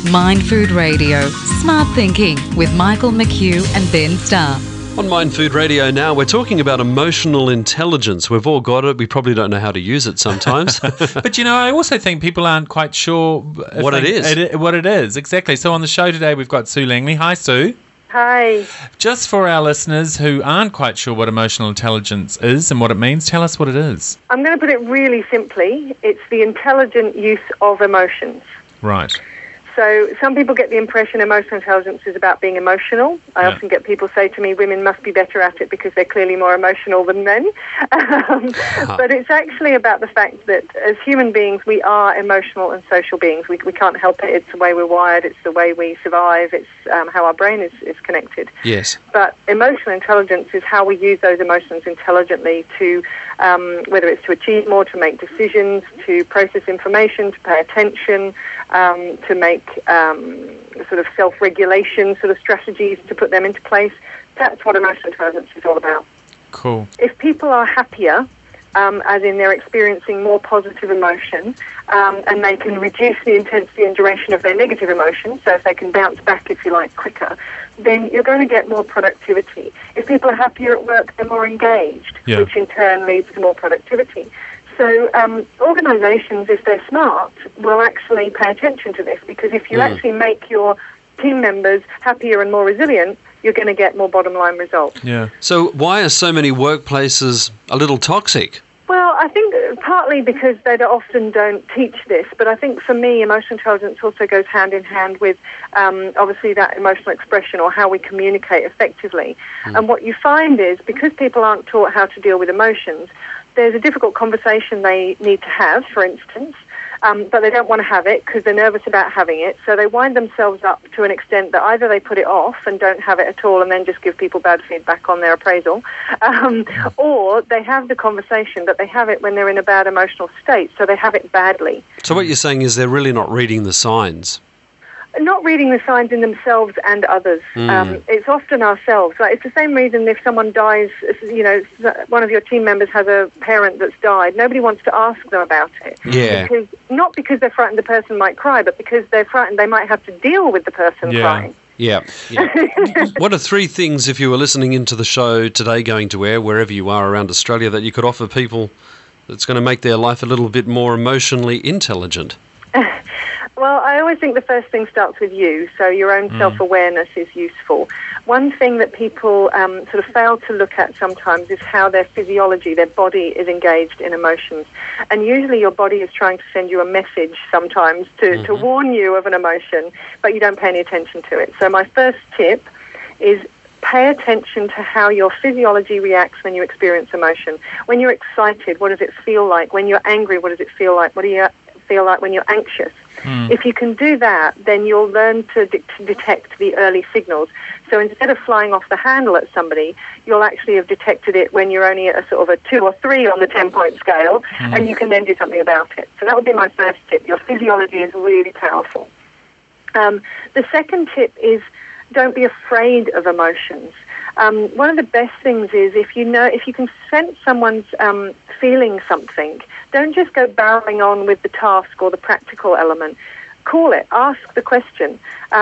Mind Food Radio, Smart Thinking with Michael McHugh and Ben Starr. On Mind Food Radio now, we're talking about emotional intelligence. We've all got it. We probably don't know how to use it sometimes. But, I also think people aren't quite sure what it is. Exactly. So on the show today, we've got Sue Langley. Hi, Sue. Hi. Just for our listeners who aren't quite sure what emotional intelligence is and what it means, tell us what it is. I'm going to put it really simply. It's the intelligent use of emotions. Right. So some people get the impression emotional intelligence is about being emotional. I often get people say to me, women must be better at it because they're clearly more emotional than men. But it's actually about the fact that as human beings, we are emotional and social beings. We can't help it. It's the way we're wired. It's the way we survive. It's how our brain is connected. Yes. But emotional intelligence is how we use those emotions intelligently to, whether it's to achieve more, to make decisions, to process information, to pay attention, to make sort of self-regulation sort of strategies to put them into place. That's what emotional intelligence is all about. Cool. If people are happier, as in they're experiencing more positive emotion, and they can reduce the intensity and duration of their negative emotions, so if they can bounce back, if you like, quicker, then you're going to get more productivity. If people are happier at work, they're more engaged, which in turn leads to more productivity. So organisations, if they're smart, will actually pay attention to this, because if you actually make your team members happier and more resilient, you're going to get more bottom line results. Yeah. So why are so many workplaces a little toxic? Well, I think partly because they often don't teach this, but I think for me, emotional intelligence also goes hand in hand with obviously that emotional expression or how we communicate effectively. And what you find is, because people aren't taught how to deal with emotions, there's a difficult conversation they need to have, for instance, but they don't want to have it because they're nervous about having it. So they wind themselves up to an extent that either they put it off and don't have it at all and then just give people bad feedback on their appraisal, or they have the conversation, but they have it when they're in a bad emotional state, so they have it badly. So what you're saying is they're really not reading the signs. Not reading the signs in themselves and others. It's often ourselves. Like, it's the same reason if someone dies, one of your team members has a parent that's died, nobody wants to ask them about it. Yeah. Not because they're frightened the person might cry, but because they're frightened they might have to deal with the person crying. Yeah. What are 3 things, if you were listening into the show today going to air, wherever you are around Australia, that you could offer people that's going to make their life a little bit more emotionally intelligent? Well, I always think the first thing starts with you, so your own self-awareness is useful. One thing that people sort of fail to look at sometimes is how their physiology, their body is engaged in emotions. And usually your body is trying to send you a message sometimes to warn you of an emotion, but you don't pay any attention to it. So my first tip is pay attention to how your physiology reacts when you experience emotion. When you're excited, what does it feel like? When you're angry, what does it feel like? What do you feel like when you're anxious? If you can do that, then you'll learn to detect the early signals. So instead of flying off the handle at somebody, you'll actually have detected it when you're only at a sort of a 2 or 3 on the 10-point scale, and you can then do something about it. So that would be my first tip. Your physiology is really powerful. The second tip is don't be afraid of emotions. One of the best things is if you can sense someone's feeling something, don't just go barreling on with the task or the practical element. Call it. Ask the question.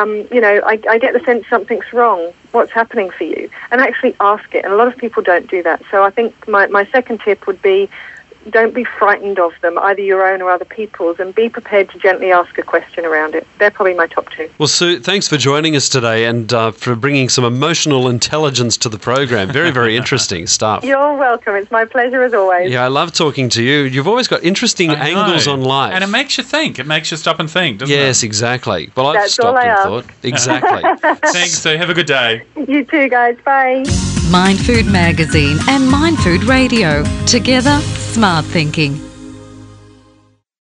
I get the sense something's wrong. What's happening for you? And actually ask it. And a lot of people don't do that. So I think my second tip would be, don't be frightened of them, either your own or other people's, and be prepared to gently ask a question around it. They're probably my top 2. Well, Sue, thanks for joining us today and for bringing some emotional intelligence to the program. Very, very interesting stuff. You're welcome. It's my pleasure as always. Yeah, I love talking to you. You've always got interesting angles on life. And it makes you think. It makes you stop and think, doesn't it? Yes, exactly. Well, I've That's all stopped I and ask. thought. Exactly. Thanks, Sue. Have a good day. You too, guys. Bye. Mind Food Magazine and Mind Food Radio. Together, smart thinking.